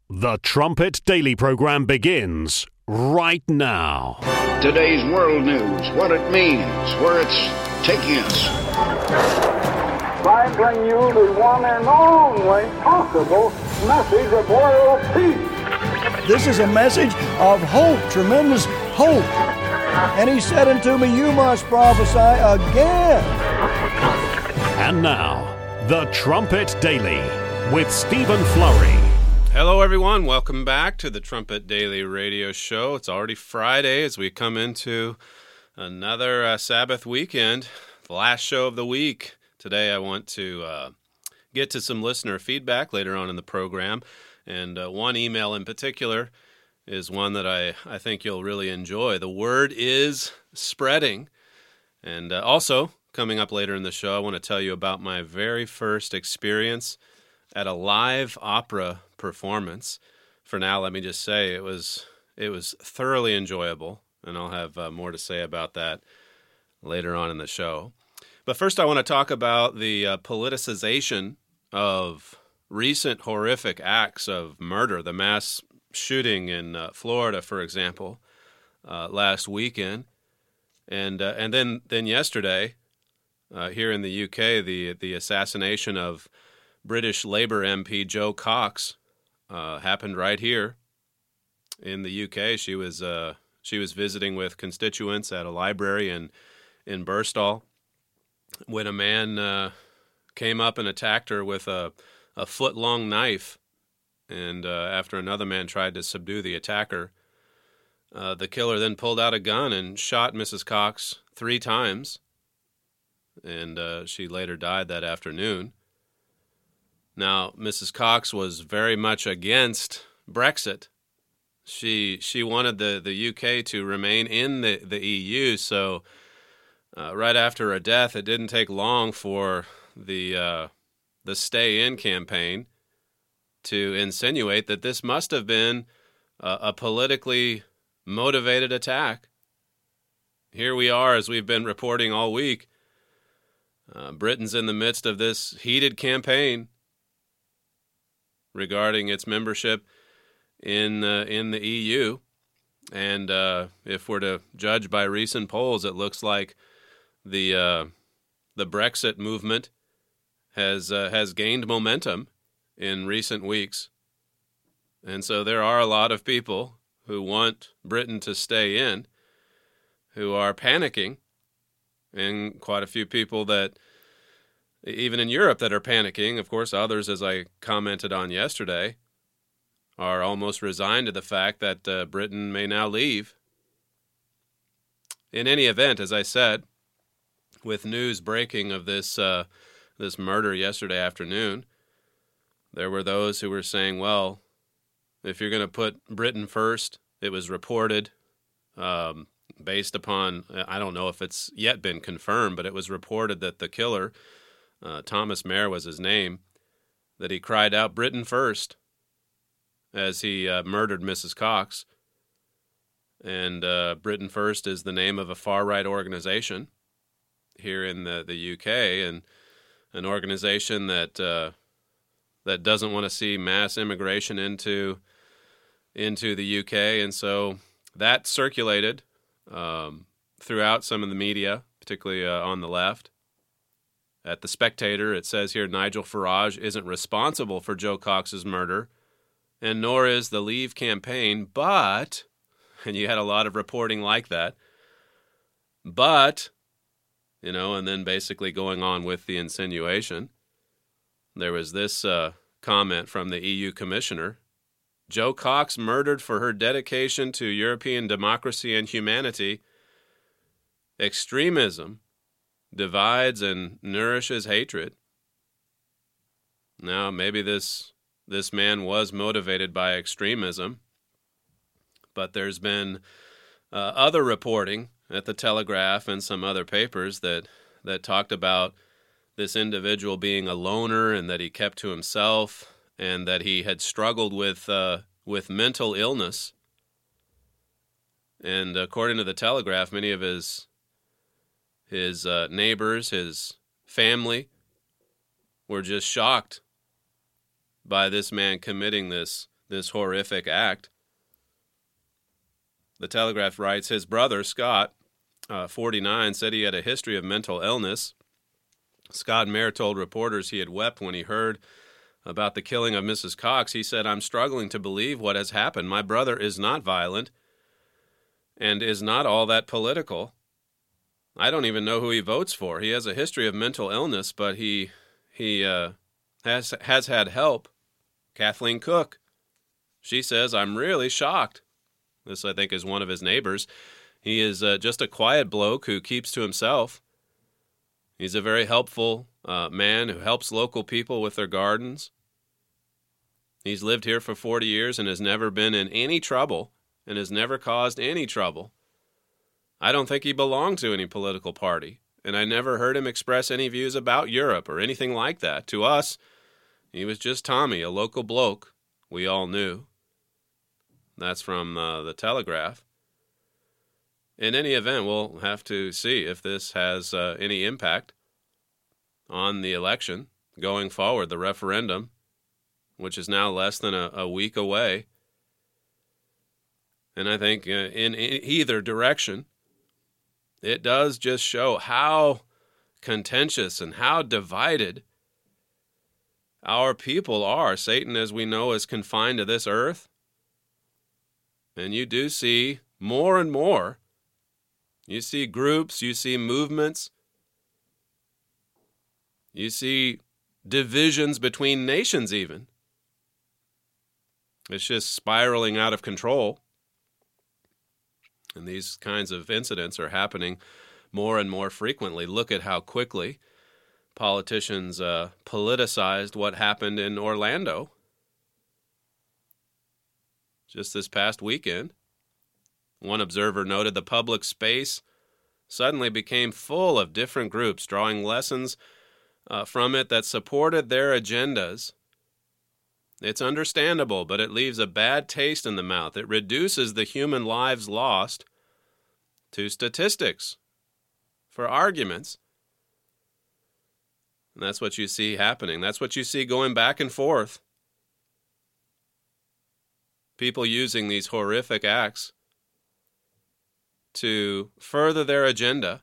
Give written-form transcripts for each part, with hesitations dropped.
The Trumpet Daily program begins right now. Today's world news, what it means, where it's taking us. I bring you the one and only possible message of world peace. This is a message of hope, tremendous hope. And he said unto me, you must prophesy again. And now, The Trumpet Daily with Stephen Flurry. Hello, everyone. Welcome back to the Trumpet Daily radio show. It's already Friday as we come into another Sabbath weekend, the last show of the week. Today I want to get to some listener feedback later on in the program, and one email in particular is one that I think you'll really enjoy. The word is spreading. And also, coming up later in the show, I want to tell you about my very first experience at a live opera performance. For now, let me just say it was thoroughly enjoyable, and I'll have more to say about that later on in the show. But first, I want to talk about the politicization of recent horrific acts of murder, the mass shooting in Florida, for example, last weekend, and then yesterday here in the UK, the assassination of British Labour MP Jo Cox happened right here in the UK. She was visiting with constituents at a library in Birstall when a man came up and attacked her with a foot-long knife. And after another man tried to subdue the attacker, the killer then pulled out a gun and shot Mrs. Cox 3 times, and she later died that afternoon. Now, Mrs. Cox was very much against Brexit. She wanted the UK to remain in the EU, so right after her death, it didn't take long for the Stay In campaign to insinuate that this must have been a politically motivated attack. Here we are, as we've been reporting all week. Britain's in the midst of this heated campaign regarding its membership in the EU. And if we're to judge by recent polls, it looks like the Brexit movement has gained momentum in recent weeks. And so there are a lot of people who want Britain to stay in, who are panicking, and quite a few people that, even in Europe, that are panicking. Of course, others, as I commented on yesterday, are almost resigned to the fact that Britain may now leave. In any event, as I said, with news breaking of this murder yesterday afternoon, there were those who were saying, well, if you're going to put Britain first, it was reported, based upon, I don't know if it's yet been confirmed, but it was reported that the killer, Thomas Mayer was his name, that he cried out Britain first as he murdered Mrs. Cox. And Britain First is the name of a far-right organization here in the UK, and an organization that doesn't want to see mass immigration into the UK. And so that circulated throughout some of the media, particularly on the left. At The Spectator, it says here, Nigel Farage isn't responsible for Jo Cox's murder, and nor is the Leave campaign, but, and you had a lot of reporting like that, but, and then basically going on with the insinuation, there was this comment from the EU commissioner, Jo Cox murdered for her dedication to European democracy and humanity. Extremism divides and nourishes hatred. Now, maybe this man was motivated by extremism, but there's been other reporting at the Telegraph and some other papers that talked about this individual being a loner and that he kept to himself and that he had struggled with mental illness. And according to the Telegraph, many of his neighbors, his family, were just shocked by this man committing this this horrific act. The Telegraph writes, his brother, Scott, 49, said he had a history of mental illness. Scott Mayer told reporters he had wept when he heard about the killing of Mrs. Cox. He said, I'm struggling to believe what has happened. My brother is not violent and is not all that political. I don't even know who he votes for. He has a history of mental illness, but he has had help. Kathleen Cook, she says, I'm really shocked. This, I think, is one of his neighbors. He is just a quiet bloke who keeps to himself. He's a very helpful man who helps local people with their gardens. He's lived here for 40 years and has never been in any trouble and has never caused any trouble. I don't think he belonged to any political party, and I never heard him express any views about Europe or anything like that. To us, he was just Tommy, a local bloke we all knew. That's from the Telegraph. In any event, we'll have to see if this has any impact on the election going forward, the referendum, which is now less than a week away. And I think in either direction, it does just show how contentious and how divided our people are. Satan, as we know, is confined to this earth. And you do see more and more. You see groups, you see movements, you see divisions between nations even. It's just spiraling out of control. And these kinds of incidents are happening more and more frequently. Look at how quickly politicians politicized what happened in Orlando just this past weekend. One observer noted the public space suddenly became full of different groups, drawing lessons from it that supported their agendas. It's understandable, but it leaves a bad taste in the mouth. It reduces the human lives lost to statistics for arguments. And that's what you see happening. That's what you see going back and forth. People using these horrific acts to further their agenda.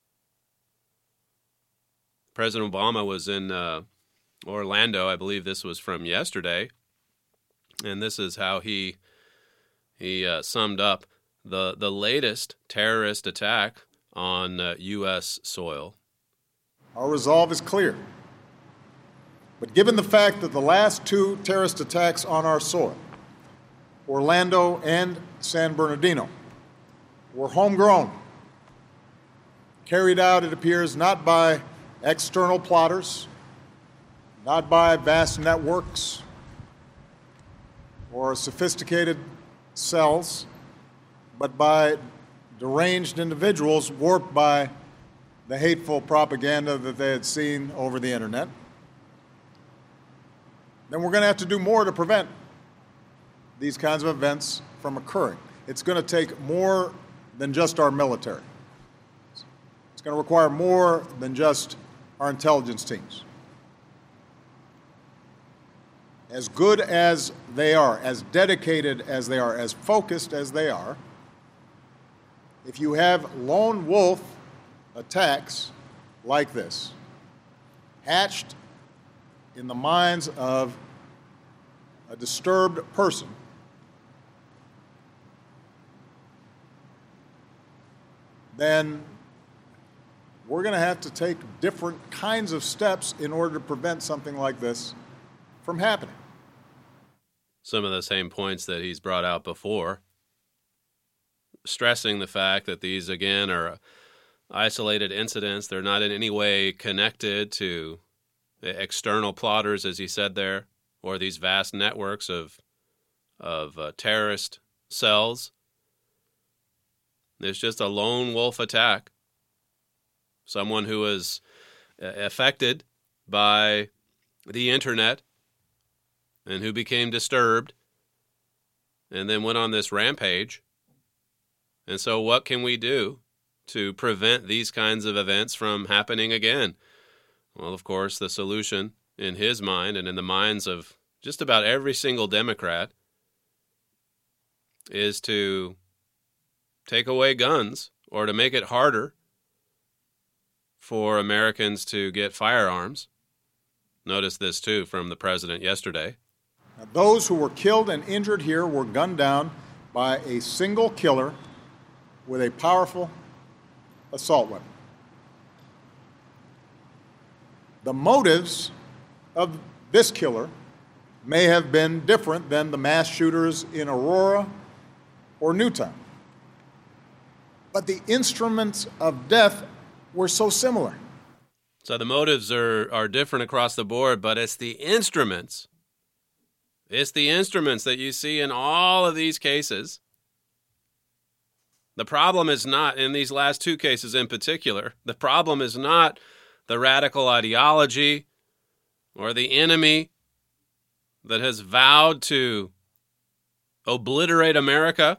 President Obama was in Orlando. I believe this was from yesterday. And this is how he summed up the latest terrorist attack on U.S. soil. Our resolve is clear. But given the fact that the last two terrorist attacks on our soil, Orlando and San Bernardino, were homegrown, carried out, it appears, not by external plotters, not by vast networks or sophisticated cells, but by deranged individuals warped by the hateful propaganda that they had seen over the internet, then we're going to have to do more to prevent these kinds of events from occurring. It's going to take more than just our military. It's going to require more than just our intelligence teams. As good as they are, as dedicated as they are, as focused as they are, if you have lone wolf attacks like this, hatched in the minds of a disturbed person, then we're going to have to take different kinds of steps in order to prevent something like this from happening. Some of the same points that he's brought out before, stressing the fact that these, again, are isolated incidents. They're not in any way connected to external plotters, as he said there, or these vast networks of terrorist cells. It's just a lone wolf attack. Someone who was affected by the internet and who became disturbed and then went on this rampage. And so what can we do to prevent these kinds of events from happening again? Well, of course, the solution in his mind and in the minds of just about every single Democrat is to take away guns or to make it harder for Americans to get firearms. Notice this, too, from the president yesterday. Now, those who were killed and injured here were gunned down by a single killer with a powerful assault weapon. The motives of this killer may have been different than the mass shooters in Aurora or Newtown, but the instruments of death were so similar. So the motives are different across the board, but it's the instruments. It's the instruments that you see in all of these cases. The problem is not, in these last two cases in particular, the problem is not the radical ideology or the enemy that has vowed to obliterate America.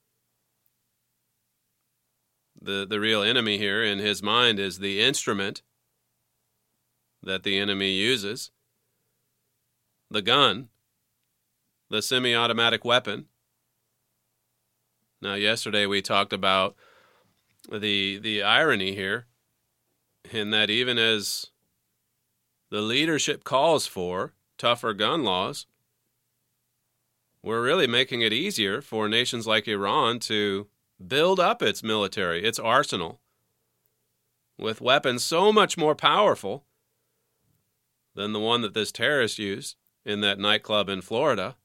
The real enemy here in his mind is the instrument that the enemy uses, the gun, the semi-automatic weapon. Now, yesterday we talked about the irony here in that even as the leadership calls for tougher gun laws, we're really making it easier for nations like Iran to build up its military, its arsenal, with weapons so much more powerful than the one that this terrorist used in that nightclub in Florida.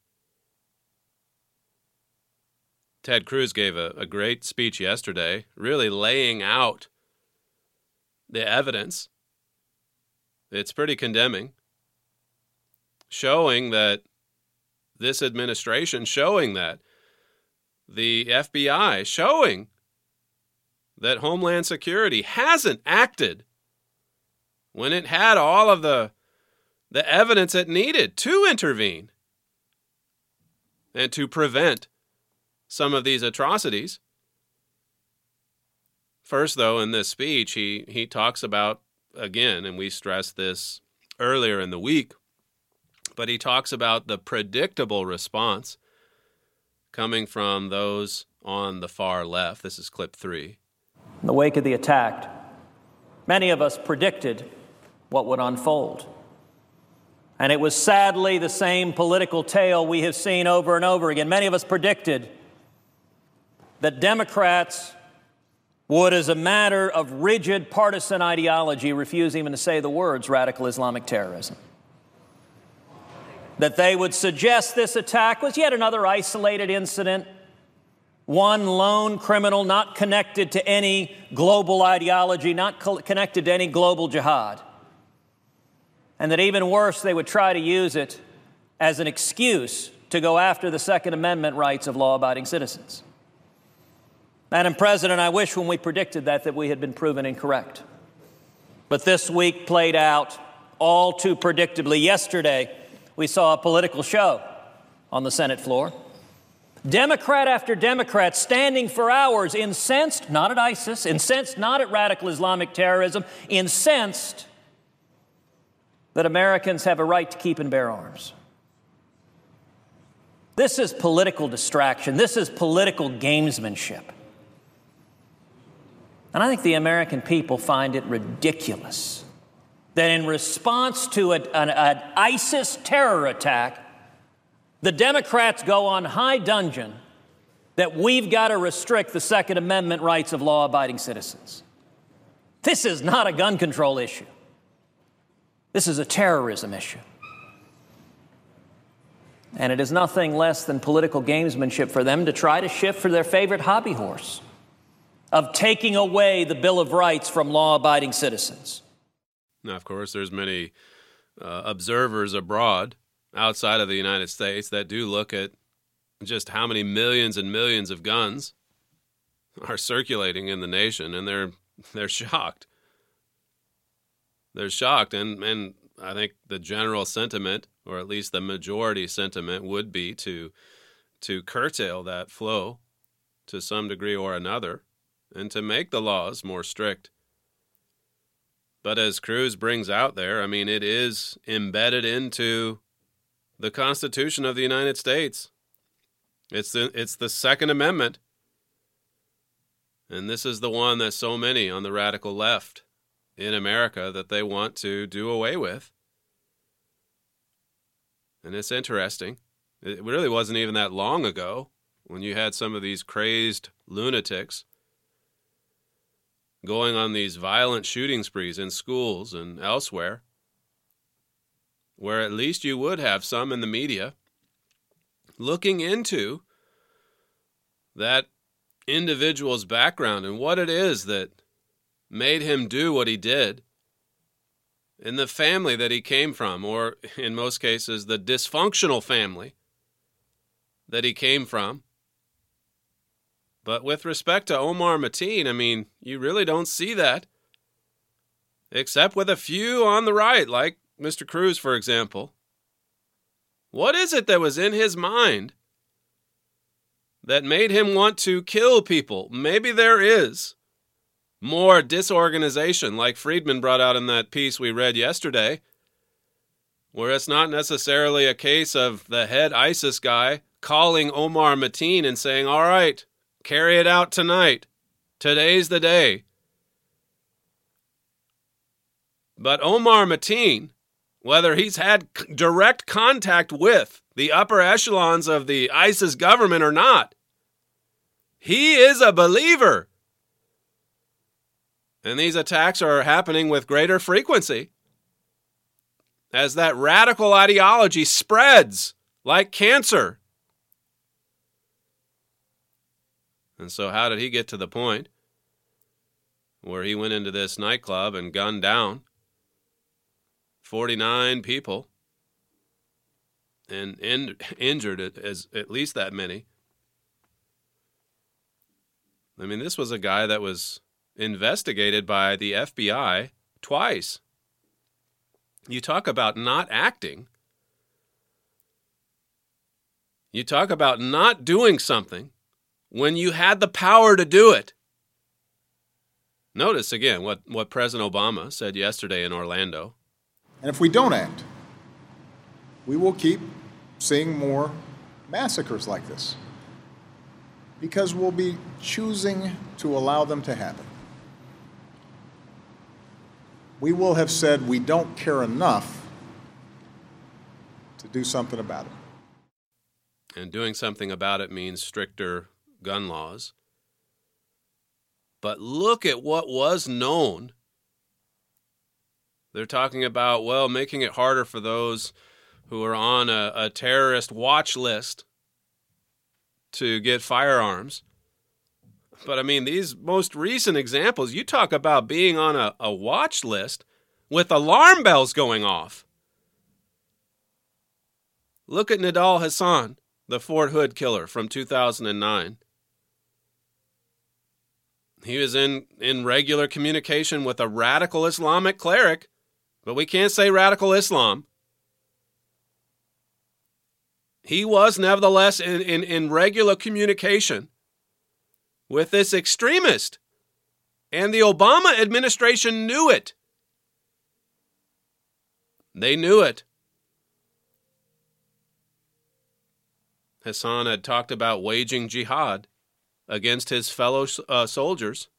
Ted Cruz gave a great speech yesterday, really laying out the evidence. It's pretty condemning, showing that this administration, showing that the FBI, showing that Homeland Security hasn't acted when it had all of the evidence it needed to intervene and to prevent some of these atrocities. First, though, in this speech, he talks about, again, and we stressed this earlier in the week, but he talks about the predictable response coming from those on the far left. This is clip 3. In the wake of the attack, many of us predicted what would unfold. And it was sadly the same political tale we have seen over and over again. Many of us predicted that Democrats would, as a matter of rigid partisan ideology, refuse even to say the words radical Islamic terrorism. That they would suggest this attack was yet another isolated incident, one lone criminal not connected to any global ideology, not connected to any global jihad. And that even worse, they would try to use it as an excuse to go after the Second Amendment rights of law-abiding citizens. Madam President, I wish when we predicted that we had been proven incorrect. But this week played out all too predictably. Yesterday, we saw a political show on the Senate floor. Democrat after Democrat standing for hours, incensed not at ISIS, incensed not at radical Islamic terrorism, incensed that Americans have a right to keep and bear arms. This is political distraction. This is political gamesmanship. And I think the American people find it ridiculous that in response to an ISIS terror attack, the Democrats go on high dudgeon that we've got to restrict the Second Amendment rights of law-abiding citizens. This is not a gun control issue. This is a terrorism issue. And it is nothing less than political gamesmanship for them to try to shift for their favorite hobby horse of taking away the Bill of Rights from law-abiding citizens. Now, of course, there's many observers abroad outside of the United States that do look at just how many millions and millions of guns are circulating in the nation, and they're shocked. They're shocked, and I think the general sentiment, or at least the majority sentiment, would be to curtail that flow to some degree or another and to make the laws more strict. But as Cruz brings out there, I mean, it is embedded into the Constitution of the United States. It's the Second Amendment. And this is the one that so many on the radical left in America that they want to do away with. And it's interesting. It really wasn't even that long ago when you had some of these crazed lunatics going on these violent shooting sprees in schools and elsewhere, where at least you would have some in the media looking into that individual's background and what it is that made him do what he did, in the family that he came from, or in most cases, the dysfunctional family that he came from. But with respect to Omar Mateen, I mean, you really don't see that, except with a few on the right, like Mr. Cruz, for example. What is it that was in his mind that made him want to kill people? Maybe there is more disorganization, like Friedman brought out in that piece we read yesterday, where it's not necessarily a case of the head ISIS guy calling Omar Mateen and saying, all right, carry it out tonight. Today's the day. But Omar Mateen, whether he's had direct contact with the upper echelons of the ISIS government or not, he is a believer. And these attacks are happening with greater frequency as that radical ideology spreads like cancer. And so how did he get to the point where he went into this nightclub and gunned down 49 people and injured at least that many? I mean, this was a guy that was investigated by the FBI twice. You talk about not acting. You talk about not doing something when you had the power to do it. Notice again what President Obama said yesterday in Orlando. And if we don't act, we will keep seeing more massacres like this, because we'll be choosing to allow them to happen. We will have said we don't care enough to do something about it. And doing something about it means stricter gun laws. But look at what was known. They're talking about, well, making it harder for those who are on a terrorist watch list to get firearms. But I mean, these most recent examples, you talk about being on a watch list with alarm bells going off. Look at Nidal Hasan, the Fort Hood killer from 2009. He was in regular communication with a radical Islamic cleric, but we can't say radical Islam. He was nevertheless in regular communication with this extremist, and the Obama administration knew it. They knew it. Hassan had talked about waging jihad against his fellow soldiers.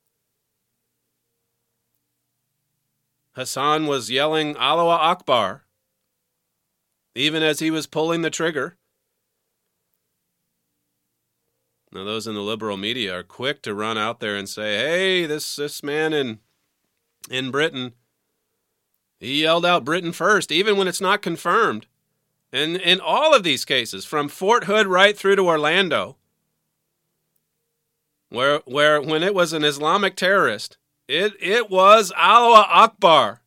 Hassan was yelling Allahu Akbar even as he was pulling the trigger. Now, those in the liberal media are quick to run out there and say, hey, this man in Britain, he yelled out Britain first, even when it's not confirmed. And in all of these cases, from Fort Hood right through to Orlando, where when it was an Islamic terrorist, it was Allahu Akbar.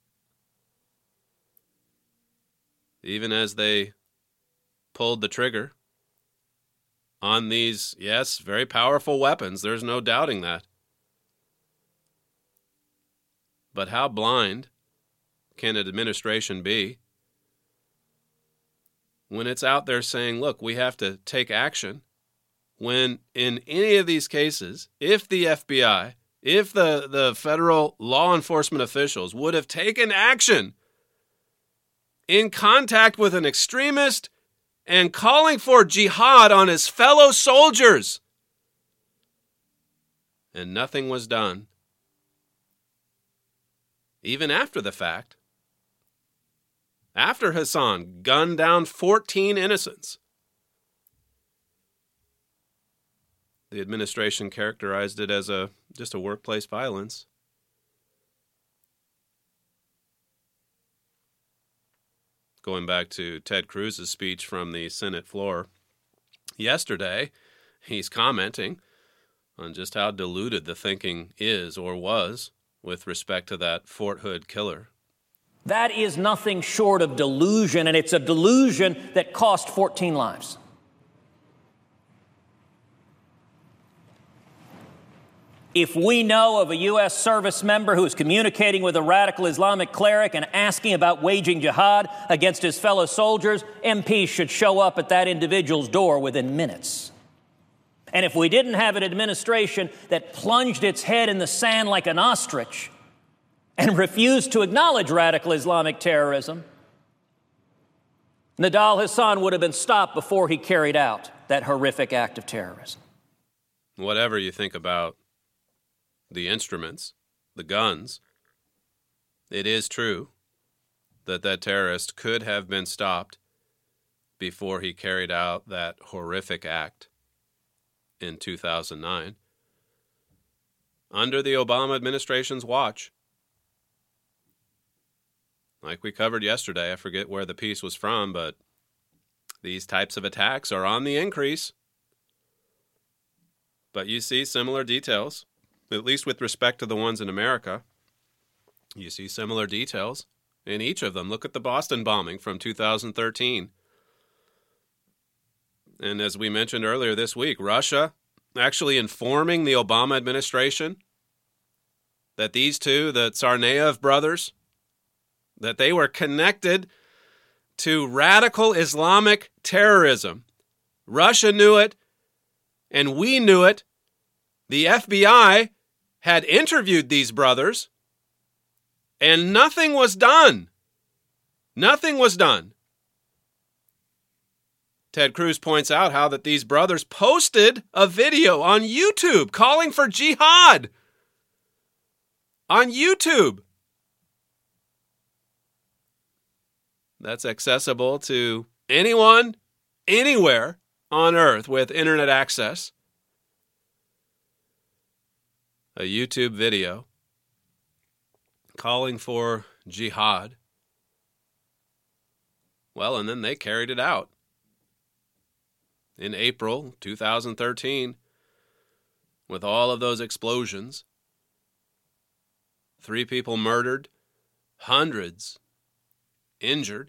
Even as they pulled the trigger on these, yes, very powerful weapons. There's no doubting that. But how blind can an administration be when it's out there saying, look, we have to take action, when in any of these cases, if the FBI, if the federal law enforcement officials would have taken action in contact with an extremist and calling for jihad on his fellow soldiers. And nothing was done. Even after the fact, after Hassan gunned down 14 innocents, the administration characterized it as just a workplace violence. Going back to Ted Cruz's speech from the Senate floor yesterday, he's commenting on just how diluted the thinking is or was with respect to that Fort Hood killer. That is nothing short of delusion, and it's a delusion that cost 14 lives. If we know of a U.S. service member who is communicating with a radical Islamic cleric and asking about waging jihad against his fellow soldiers, MPs should show up at that individual's door within minutes. And if we didn't have an administration that plunged its head in the sand like an ostrich and refused to acknowledge radical Islamic terrorism, Nidal Hasan would have been stopped before he carried out that horrific act of terrorism. Whatever you think about the instruments, the guns, it is true that that terrorist could have been stopped before he carried out that horrific act in 2009 under the Obama administration's watch. Like we covered yesterday, I forget where the piece was from, but these types of attacks are on the increase. But you see similar details, at least with respect to the ones in America. You see similar details in each of them. Look at the Boston bombing from 2013. And as we mentioned earlier this week, Russia actually informing the Obama administration that these two, the Tsarnaev brothers, that they were connected to radical Islamic terrorism. Russia knew it, and we knew it. The FBI had interviewed these brothers, and nothing was done. Nothing was done. Ted Cruz points out how that these brothers posted a video on YouTube calling for jihad. On YouTube. That's accessible to anyone, anywhere on earth with internet access. A YouTube video calling for jihad. Well, and then they carried it out. In April 2013, with all of those explosions, 3 people murdered, hundreds injured.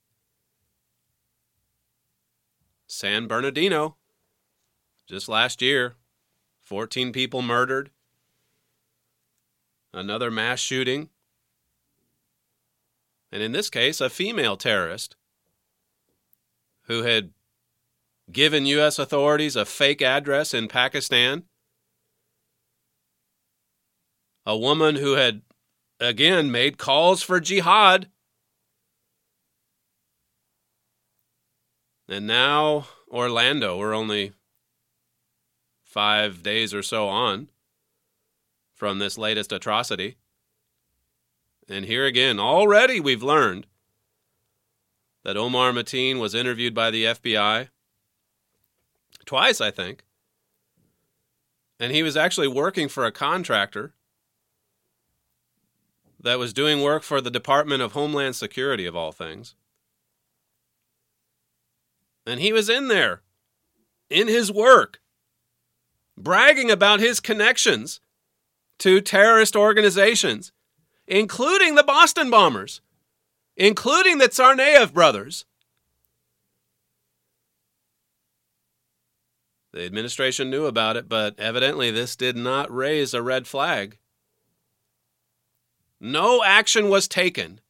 San Bernardino, just last year, 14 people murdered. Another mass shooting. And in this case, a female terrorist who had given U.S. authorities a fake address in Pakistan. A woman who had, again, made calls for jihad. And now Orlando, we're only 5 days or so on from this latest atrocity. And here again, already we've learned that Omar Mateen was interviewed by the FBI. Twice, I think. And he was actually working for a contractor that was doing work for the Department of Homeland Security, of all things. And he was in there, in his work, bragging about his connections to terrorist organizations, including the Boston bombers, including the Tsarnaev brothers. The administration knew about it, but evidently this did not raise a red flag. No action was taken.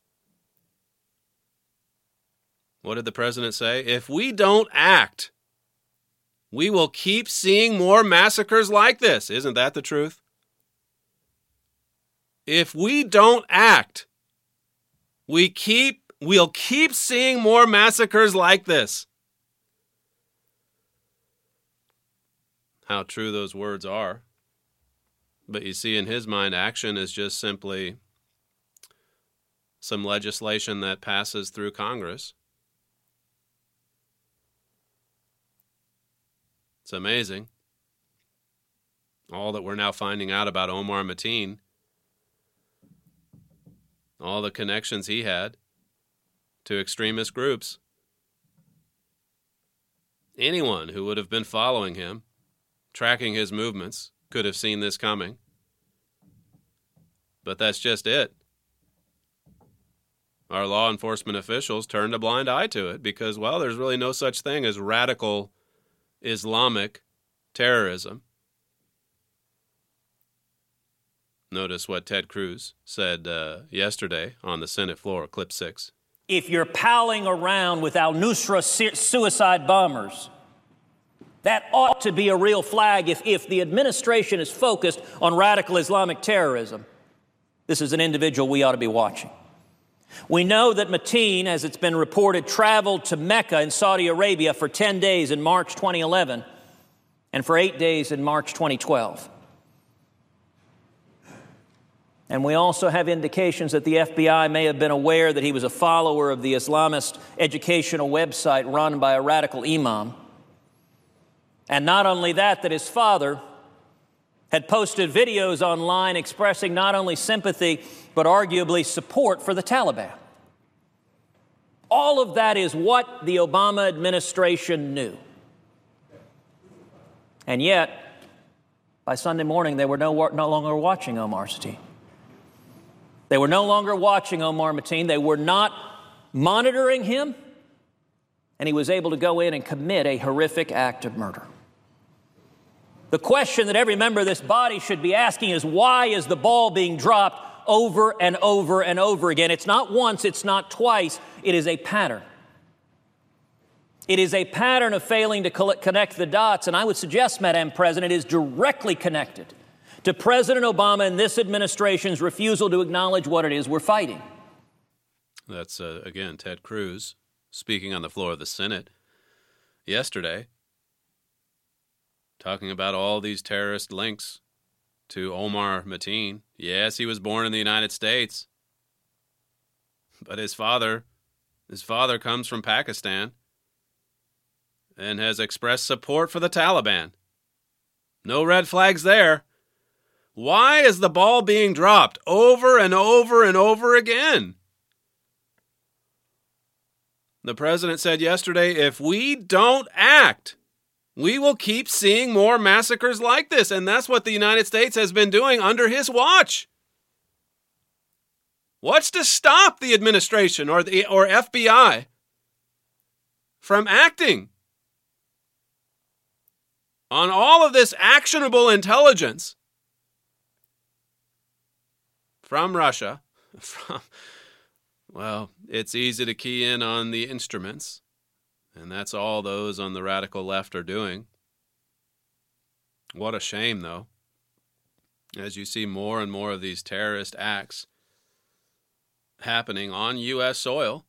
What did the president say? If we don't act, we will keep seeing more massacres like this. Isn't that the truth? If we don't act, we'll keep seeing more massacres like this. how true those words are. But you see, in his mind, action is just simply some legislation that passes through Congress. It's amazing. All that we're now finding out about Omar Mateen, all the connections he had to extremist groups. Anyone who would have been following him, tracking his movements, could have seen this coming. But that's just it. Our law enforcement officials turned a blind eye to it because, well, there's really no such thing as radical Islamic terrorism. Notice what Ted Cruz said yesterday on the Senate floor, clip 6. If you're palling around with al-Nusra suicide bombers, that ought to be a real flag if the administration is focused on radical Islamic terrorism. This is an individual we ought to be watching. We know that Mateen, as it's been reported, traveled to Mecca in Saudi Arabia for 10 days in March 2011 and for 8 days in March 2012. And we also have indications that the FBI may have been aware that he was a follower of the Islamist educational website run by a radical imam. And not only that his father had posted videos online expressing not only sympathy, but arguably support for the Taliban. All of that is what the Obama administration knew. And yet, by Sunday morning, they were no longer watching Omar Mateen. They were no longer watching Omar Mateen. They were not monitoring him. And he was able to go in and commit a horrific act of murder. The question that every member of this body should be asking is, why is the ball being dropped over and over and over again? It's not once, it's not twice, it is a pattern. It is a pattern of failing to connect the dots, and I would suggest, Madam President, it is directly connected to President Obama and this administration's refusal to acknowledge what it is we're fighting. That's, again, Ted Cruz speaking on the floor of the Senate yesterday, talking about all these terrorist links to Omar Mateen. Yes, he was born in the United States, but his father comes from Pakistan and has expressed support for the Taliban. No red flags there. Why is the ball being dropped over and over and over again? The president said yesterday, if we don't act, we will keep seeing more massacres like this, and that's what the United States has been doing under his watch. What's to stop the administration or FBI from acting on all of this actionable intelligence from Russia? Well, it's easy to key in on the instruments. And that's all those on the radical left are doing. What a shame, though, as you see more and more of these terrorist acts happening on U.S. soil.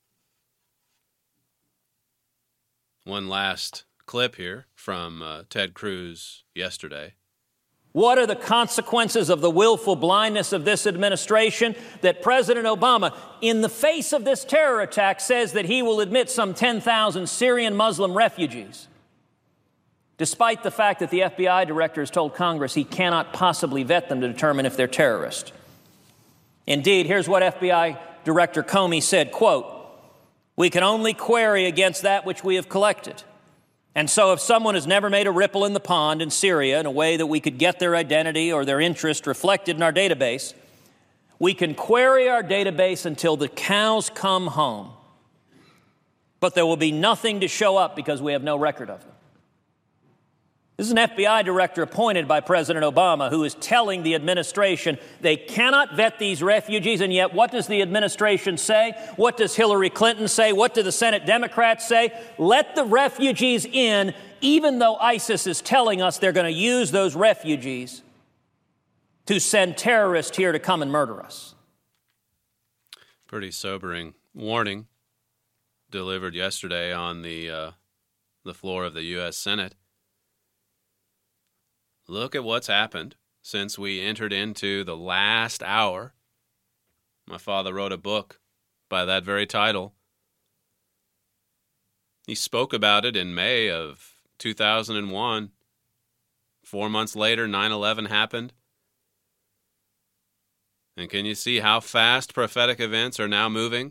One last clip here from Ted Cruz yesterday. What are the consequences of the willful blindness of this administration that President Obama, in the face of this terror attack, says that he will admit some 10,000 Syrian Muslim refugees, despite the fact that the FBI director has told Congress he cannot possibly vet them to determine if they're terrorists? Indeed, here's what FBI Director Comey said, quote, "We can only query against that which we have collected. And so if someone has never made a ripple in the pond in Syria in a way that we could get their identity or their interest reflected in our database, we can query our database until the cows come home. But there will be nothing to show up because we have no record of them." This is an FBI director appointed by President Obama who is telling the administration they cannot vet these refugees, and yet what does the administration say? What does Hillary Clinton say? What do the Senate Democrats say? Let the refugees in, even though ISIS is telling us they're going to use those refugees to send terrorists here to come and murder us. Pretty sobering warning delivered yesterday on the floor of the U.S. Senate. Look at what's happened since we entered into the last hour. My father wrote a book by that very title. He spoke about it in May of 2001. 4 months later, 9/11 happened. And can you see how fast prophetic events are now moving?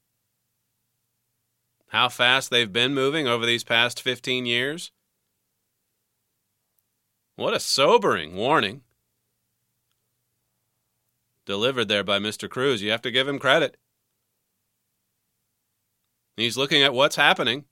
How fast they've been moving over these past 15 years? What a sobering warning. Delivered there by Mr. Cruz. You have to give him credit. He's looking at what's happening.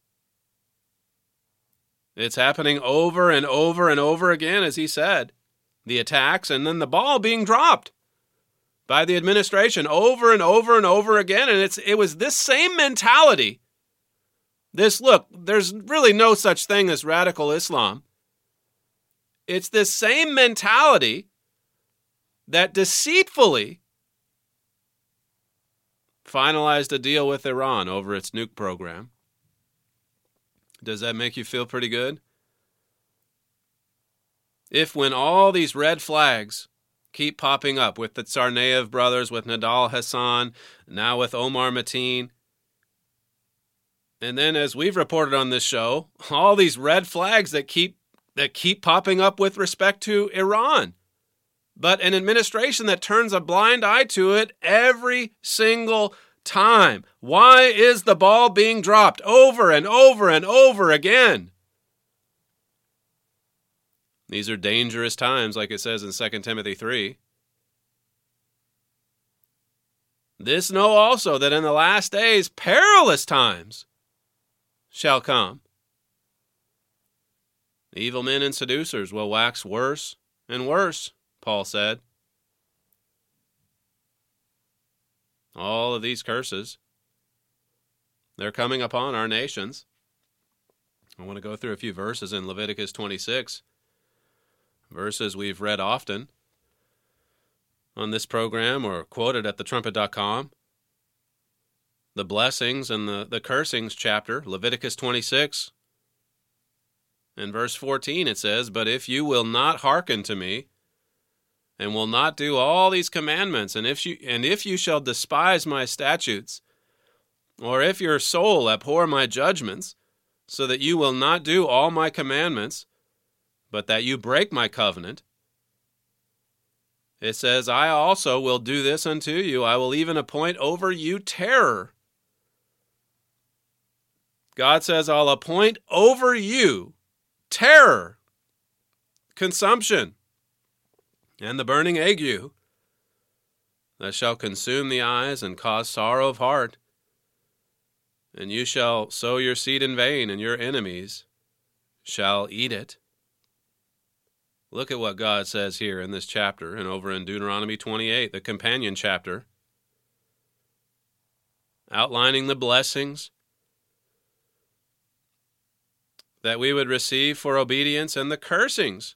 It's happening over and over and over again, as he said. The attacks and then the ball being dropped by the administration over and over and over again. And it was this same mentality. Look, there's really no such thing as radical Islam. It's this same mentality that deceitfully finalized a deal with Iran over its nuke program. Does that make you feel pretty good? If when all these red flags keep popping up with the Tsarnaev brothers, with Nidal Hasan, now with Omar Mateen, and then as we've reported on this show, all these red flags that keep popping up with respect to Iran, but an administration that turns a blind eye to it every single time. Why is the ball being dropped over and over and over again? These are dangerous times, like it says in 2 Timothy 3. This know also that in the last days perilous times shall come. Evil men and seducers will wax worse and worse, Paul said. All of these curses, they're coming upon our nations. I want to go through a few verses in Leviticus 26, verses we've read often on this program or quoted at thetrumpet.com. The blessings and the cursings chapter, Leviticus 26. In verse 14 it says, "But if you will not hearken to me, and will not do all these commandments, and if you shall despise my statutes, or if your soul abhor my judgments, so that you will not do all my commandments, but that you break my covenant," it says, "I also will do this unto you. I will even appoint over you terror." God says, I'll appoint over you terror, consumption, and the burning ague that shall consume the eyes and cause sorrow of heart. And you shall sow your seed in vain, and your enemies shall eat it. Look at what God says here in this chapter and over in Deuteronomy 28, the companion chapter, outlining the blessings that we would receive for obedience and the cursings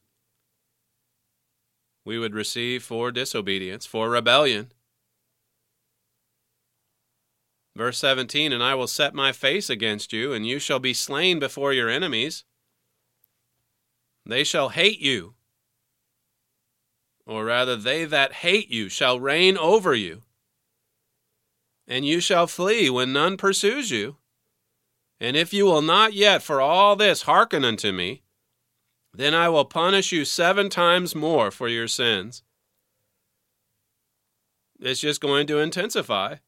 we would receive for disobedience, for rebellion. Verse 17, "And I will set my face against you, and you shall be slain before your enemies. They shall hate you, or rather they that hate you shall reign over you. And you shall flee when none pursues you. And if you will not yet for all this hearken unto me, then I will punish you 7 times more for your sins." It's just going to intensify.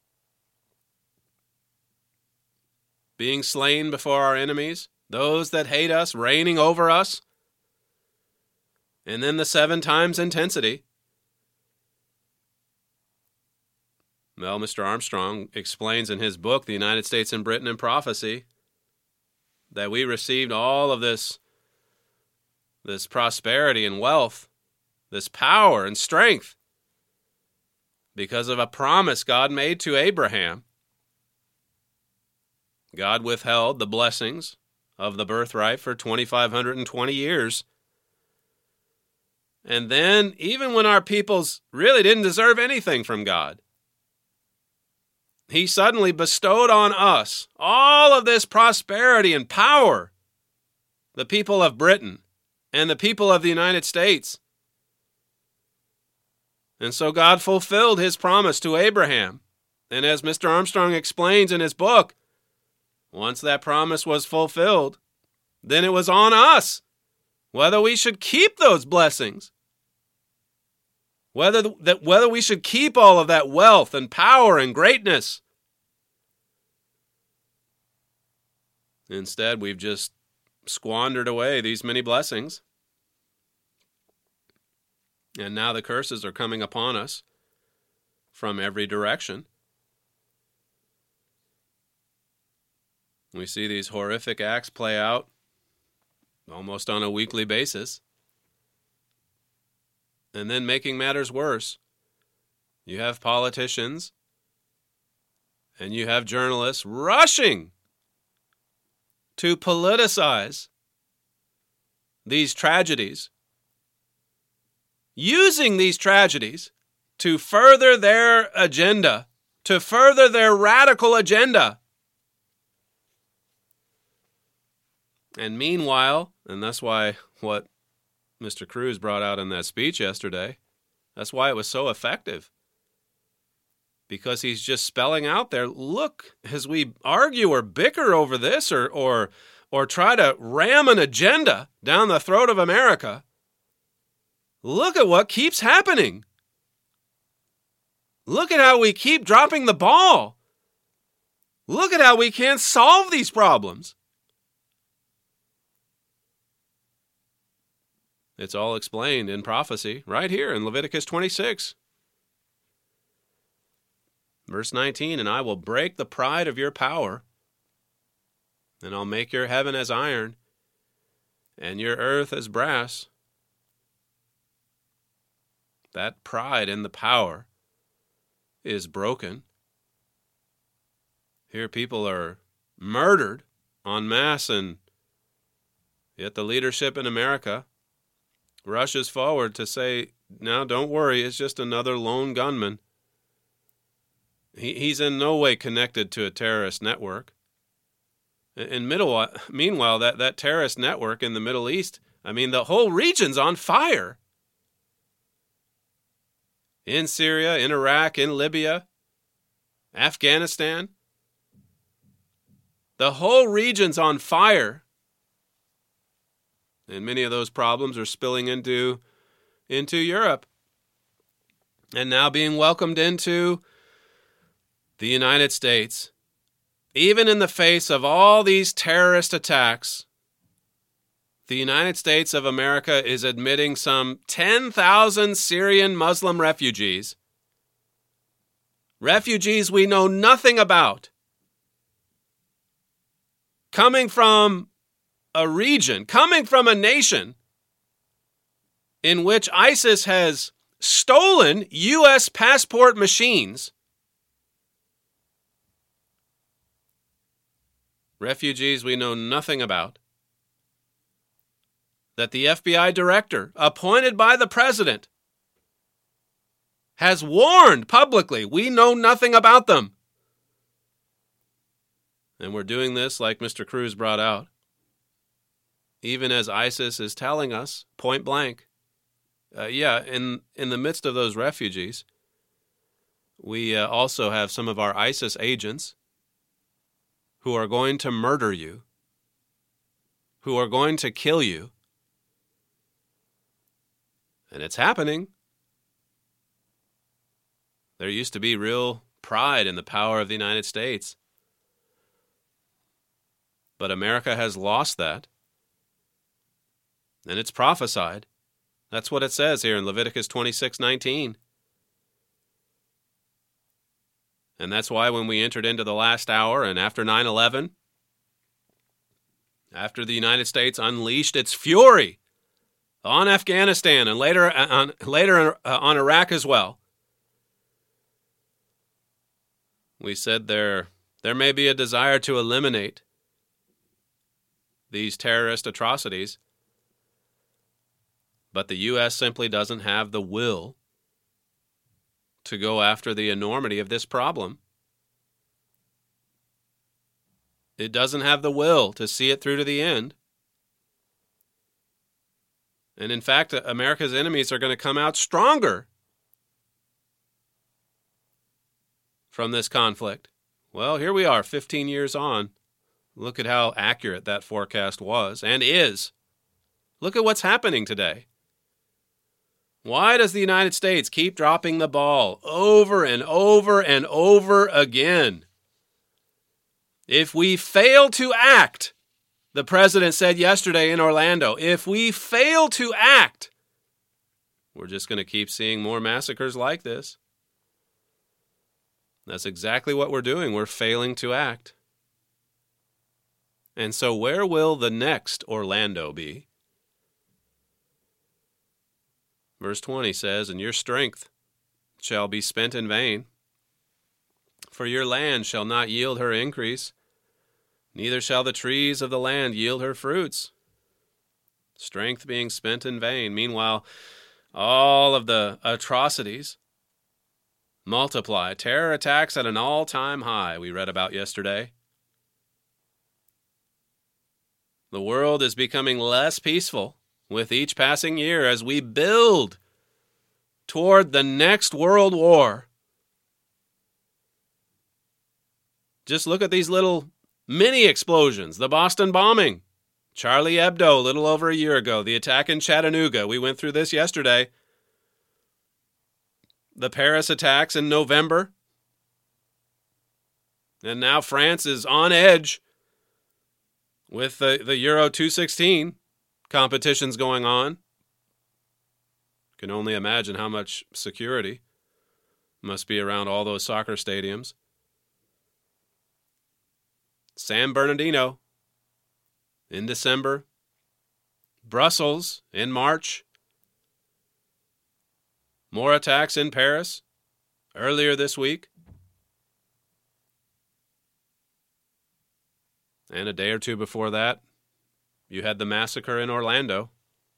Being slain before our enemies, those that hate us reigning over us, and then the 7 times intensity. Well, Mr. Armstrong explains in his book, The United States and Britain in Prophecy, that we received all of this prosperity and wealth, this power and strength, because of a promise God made to Abraham. God withheld the blessings of the birthright for 2,520 years. And then, even when our peoples really didn't deserve anything from God, He suddenly bestowed on us all of this prosperity and power, the people of Britain, and the people of the United States. And so God fulfilled his promise to Abraham. And as Mr. Armstrong explains in his book, once that promise was fulfilled, then it was on us whether we should keep those blessings, whether we should keep all of that wealth and power and greatness. Instead, we've just squandered away these many blessings. And now the curses are coming upon us from every direction. We see these horrific acts play out almost on a weekly basis. And then making matters worse, you have politicians and you have journalists rushing to politicize these tragedies, using these tragedies to further their agenda, to further their radical agenda. And meanwhile, and that's why what Mr. Cruz brought out in that speech yesterday, that's why it was so effective. Because he's just spelling out there, look, as we argue or bicker over this or try to ram an agenda down the throat of America, look at what keeps happening. Look at how we keep dropping the ball. Look at how we can't solve these problems. It's all explained in prophecy right here in Leviticus 26. Verse 19, and I will break the pride of your power, and I'll make your heaven as iron, and your earth as brass. That pride in the power is broken. Here people are murdered en masse, and yet the leadership in America rushes forward to say, now don't worry, it's just another lone gunman. He's in no way connected to a terrorist network. Meanwhile, that terrorist network in the Middle East, I mean, the whole region's on fire. In Syria, in Iraq, in Libya, Afghanistan. The whole region's on fire. And many of those problems are spilling into Europe. And now being welcomed into the United States. Even in the face of all these terrorist attacks, the United States of America is admitting some 10,000 Syrian Muslim refugees. Refugees we know nothing about. Coming from a region, coming from a nation in which ISIS has stolen U.S. passport machines. Refugees we know nothing about. That the FBI director, appointed by the president, has warned publicly, we know nothing about them. And we're doing this, like Mr. Cruz brought out, even as ISIS is telling us, point blank, in the midst of those refugees, we also have some of our ISIS agents who are going to murder you, who are going to kill you. And it's happening. There used to be real pride in the power of the United States. But America has lost that. And it's prophesied. That's what it says here in Leviticus 26:19. And that's why when we entered into the last hour and after 9/11, after the United States unleashed its fury on Afghanistan and later on Iraq as well, we said there may be a desire to eliminate these terrorist atrocities, but the U.S. simply doesn't have the will to go after the enormity of this problem. It doesn't have the will to see it through to the end. And in fact, America's enemies are going to come out stronger from this conflict. Well, here we are, 15 years on. Look at how accurate that forecast was and is. Look at what's happening today. Why does the United States keep dropping the ball over and over and over again? If we fail to act, the president said yesterday in Orlando, if we fail to act, we're just going to keep seeing more massacres like this. That's exactly what we're doing. We're failing to act. And so where will the next Orlando be? Verse 20 says, "And your strength shall be spent in vain, for your land shall not yield her increase, neither shall the trees of the land yield her fruits." Strength being spent in vain. Meanwhile, all of the atrocities multiply. Terror attacks at an all-time high, we read about yesterday. The world is becoming less peaceful with each passing year as we build toward the next world war. Just look at these little mini explosions. The Boston bombing, Charlie Hebdo a little over a year ago, the attack in Chattanooga. We went through this yesterday. The Paris attacks in November. And now France is on edge with the Euro 2016 competitions going on. Can only imagine how much security must be around all those soccer stadiums. San Bernardino in December. Brussels in March. More attacks in Paris earlier this week. And a day or two before that, you had the massacre in Orlando.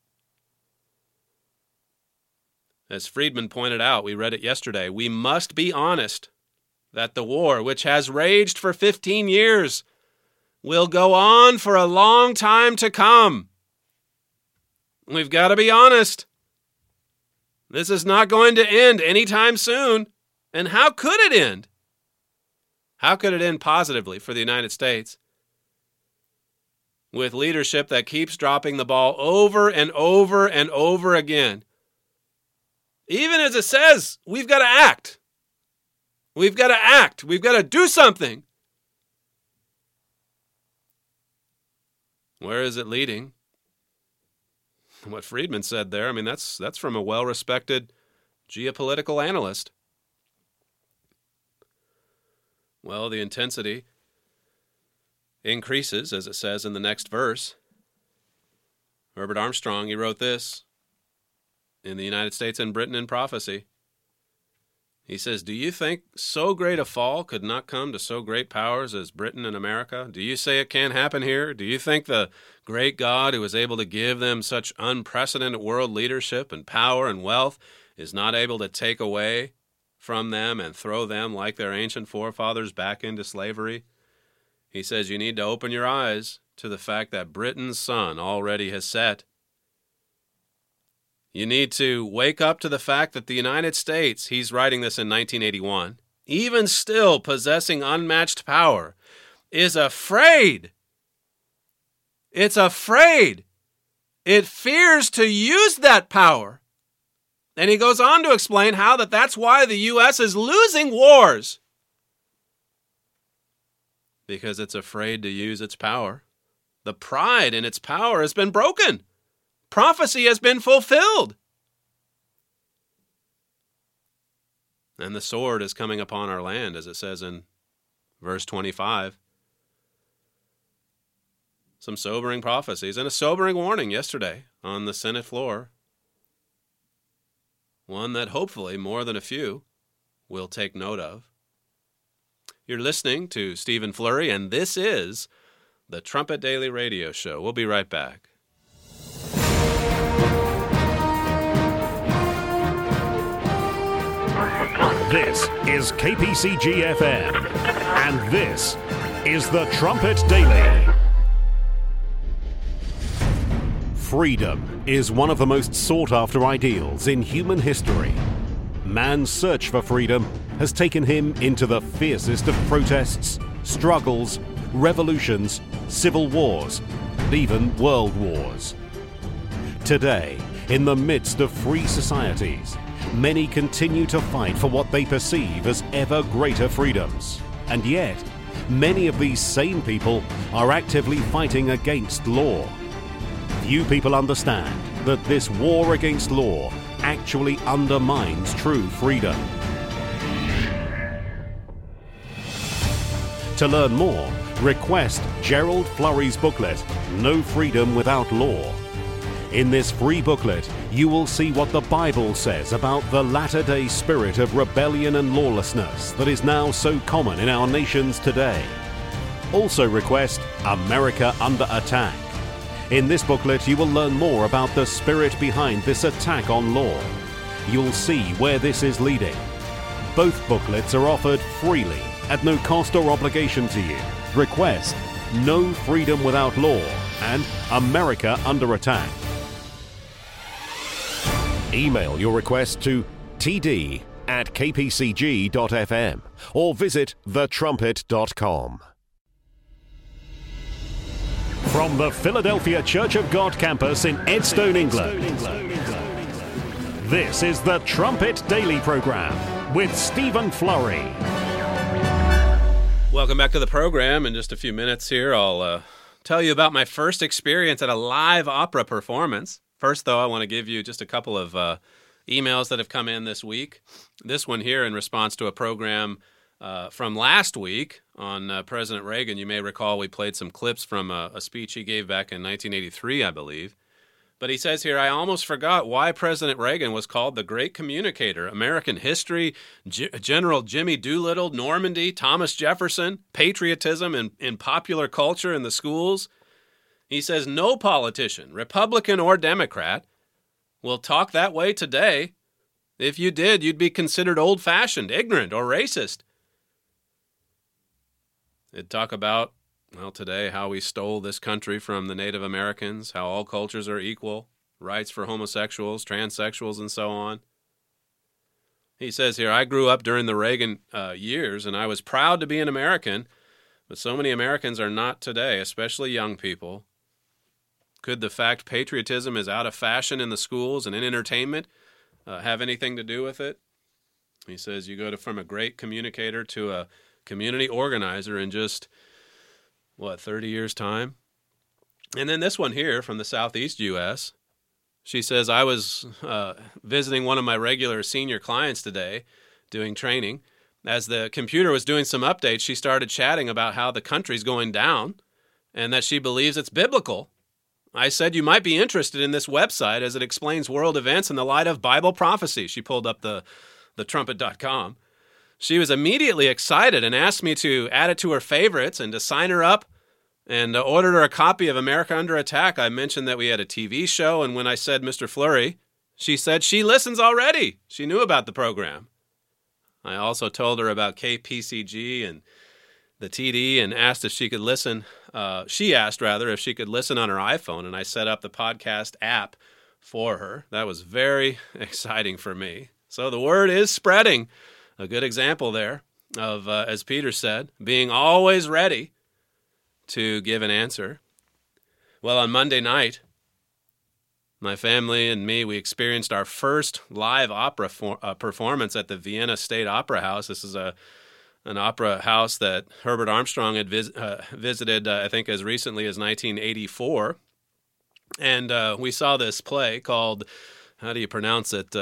As Friedman pointed out, we read it yesterday, we must be honest that the war, which has raged for 15 years, will go on for a long time to come. We've got to be honest. This is not going to end anytime soon. And how could it end? How could it end positively for the United States? With leadership that keeps dropping the ball over and over and over again. Even as it says, we've got to act. We've got to act. We've got to do something. Where is it leading? What Friedman said there, I mean, that's from a well-respected geopolitical analyst. Well, the intensity increases, as it says in the next verse. Herbert Armstrong, he wrote this in The United States and Britain in Prophecy. He says, "Do you think so great a fall could not come to so great powers as Britain and America? Do you say it can't happen here? Do you think the great God who is able to give them such unprecedented world leadership and power and wealth is not able to take away from them and throw them like their ancient forefathers back into slavery?" He says you need to open your eyes to the fact that Britain's sun already has set. You need to wake up to the fact that the United States, he's writing this in 1981, even still possessing unmatched power, is afraid. It's afraid. It fears to use that power. And he goes on to explain how that's why the U.S. is losing wars. Because it's afraid to use its power. The pride in its power has been broken. Prophecy has been fulfilled. And the sword is coming upon our land, as it says in verse 25. Some sobering prophecies and a sobering warning yesterday on the Senate floor. One that hopefully more than a few will take note of. You're listening to Stephen Flurry, and this is the Trumpet Daily Radio Show. We'll be right back. This is KPCG-FM, and this is the Trumpet Daily. Freedom is one of the most sought-after ideals in human history. Man's search for freedom has taken him into the fiercest of protests, struggles, revolutions, civil wars, and even world wars. Today, in the midst of free societies, many continue to fight for what they perceive as ever greater freedoms. And yet, many of these same people are actively fighting against law. Few people understand that this war against law actually undermines true freedom. To learn more, request Gerald Flurry's booklet, No Freedom Without Law. In this free booklet, you will see what the Bible says about the latter-day spirit of rebellion and lawlessness that is now so common in our nations today. Also request America Under Attack. In this booklet, you will learn more about the spirit behind this attack on law. You'll see where this is leading. Both booklets are offered freely at no cost or obligation to you. Request No Freedom Without Law and America Under Attack. Email your request to td@kpcg.fm or visit thetrumpet.com. From the Philadelphia Church of God campus in Edstone, England, this is the Trumpet Daily Program with Stephen Flurry. Welcome back to the program. In just a few minutes here, I'll tell you about my first experience at a live opera performance. First, though, I want to give you just a couple of emails that have come in this week. This one here in response to a program from last week on President Reagan. You may recall we played some clips from a speech he gave back in 1983, I believe. But he says here, I almost forgot why President Reagan was called the Great Communicator. American history, General Jimmy Doolittle, Normandy, Thomas Jefferson, patriotism in popular culture in the schools. He says no politician, Republican or Democrat, will talk that way today. If you did, you'd be considered old-fashioned, ignorant, or racist. It'd talk about, well, today, how we stole this country from the Native Americans, how all cultures are equal, rights for homosexuals, transsexuals, and so on. He says here, I grew up during the Reagan years, and I was proud to be an American, but so many Americans are not today, especially young people. Could the fact patriotism is out of fashion in the schools and in entertainment have anything to do with it? He says you go from a great communicator to a community organizer in just, 30 years' time? And then this one here from the Southeast U.S., she says, I was visiting one of my regular senior clients today doing training. As the computer was doing some updates, she started chatting about how the country's going down and that she believes it's biblical. I said you might be interested in this website as it explains world events in the light of Bible prophecy. She pulled up the trumpet.com. She was immediately excited and asked me to add it to her favorites and to sign her up and ordered her a copy of America Under Attack. I mentioned that we had a TV show, and when I said Mr. Flurry, she said she listens already. She knew about the program. I also told her about KPCG and the TD and asked if she could listen. She asked, if she could listen on her iPhone, and I set up the podcast app for her. That was very exciting for me. So the word is spreading. A good example there of, as Peter said, being always ready to give an answer. Well, on Monday night, my family and me, we experienced our first live opera performance at the Vienna State Opera House. This is an opera house that Herbert Armstrong had visited, I think, as recently as 1984. And we saw this play called, how do you pronounce it?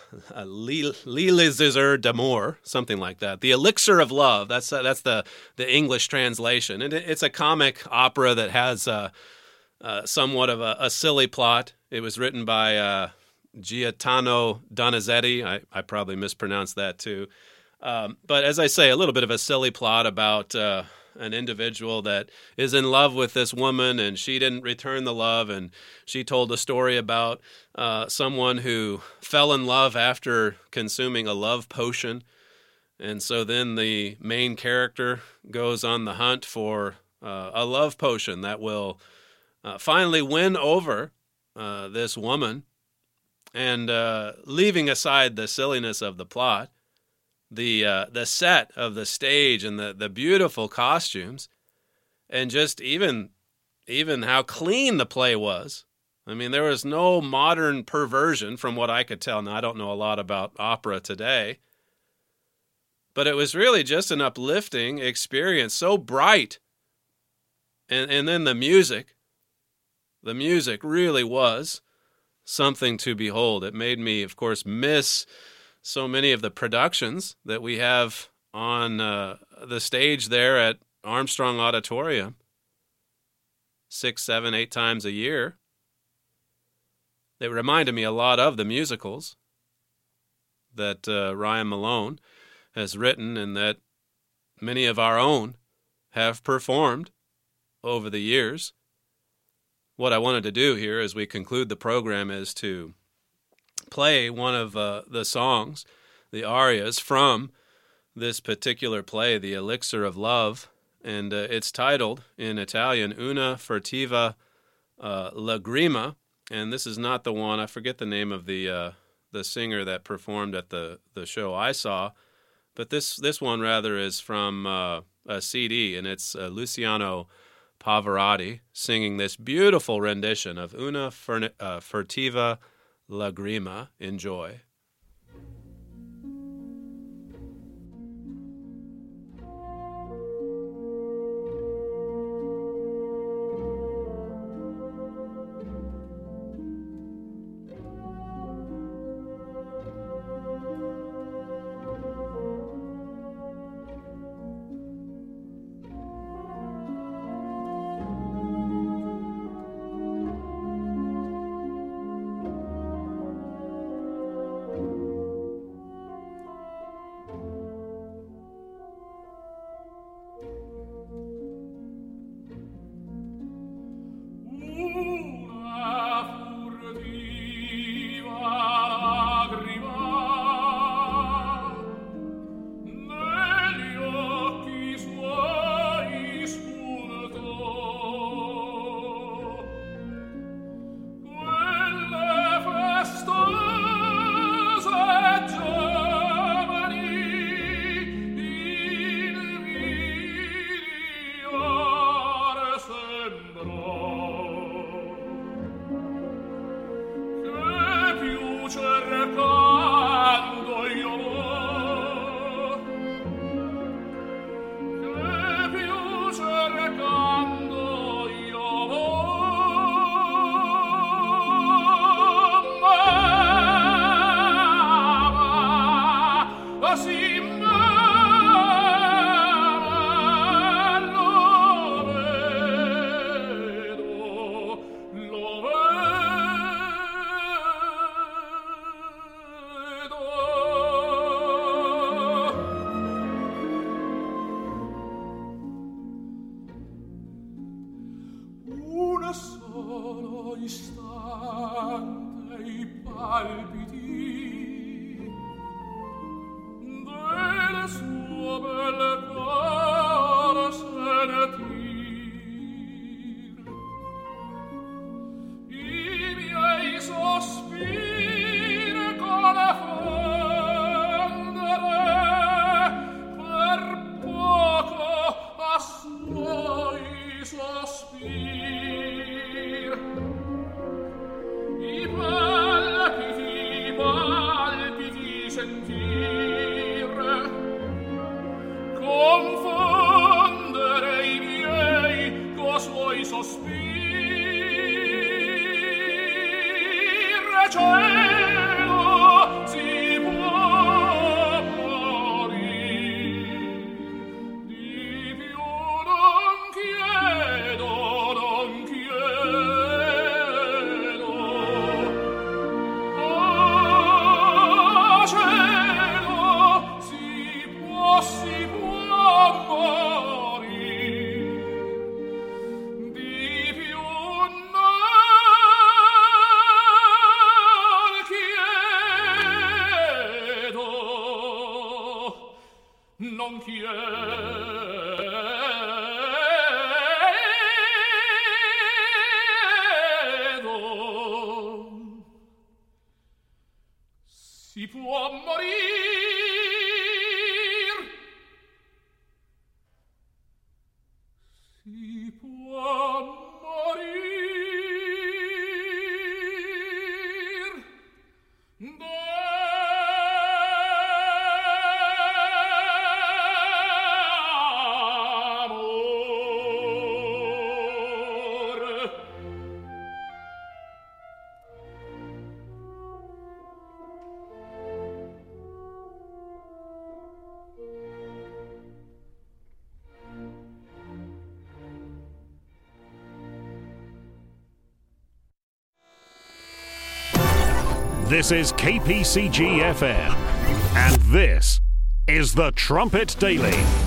L'Elixir d'Amour, something like that. The Elixir of Love. That's the English translation. And it's a comic opera that has somewhat of a silly plot. It was written by Gaetano Donizetti. I probably mispronounced that too. But as I say, a little bit of a silly plot about an individual that is in love with this woman, and she didn't return the love, and she told a story about someone who fell in love after consuming a love potion. And so then the main character goes on the hunt for a love potion that will finally win over this woman, and leaving aside the silliness of the plot, the set of the stage and the beautiful costumes, and just even how clean the play was. I mean, there was no modern perversion from what I could tell. Now, I don't know a lot about opera today, but it was really just an uplifting experience, so bright. And then the music really was something to behold. It made me, of course, miss so many of the productions that we have on the stage there at Armstrong Auditorium 6, 7, 8 times a year. It reminded me a lot of the musicals that Ryan Malone has written and that many of our own have performed over the years. What I wanted to do here as we conclude the program is to play one of the songs, the arias from this particular play, The Elixir of Love, and it's titled in Italian Una furtiva lagrima, and this is not the one, I forget the name of the singer that performed at the show I saw, but this one rather is from a CD, and it's Luciano Pavarotti singing this beautiful rendition of Una furtiva lagrima. Enjoy. Si può morir. Si può morir. This is KPCG FM, and this is the Trumpet Daily.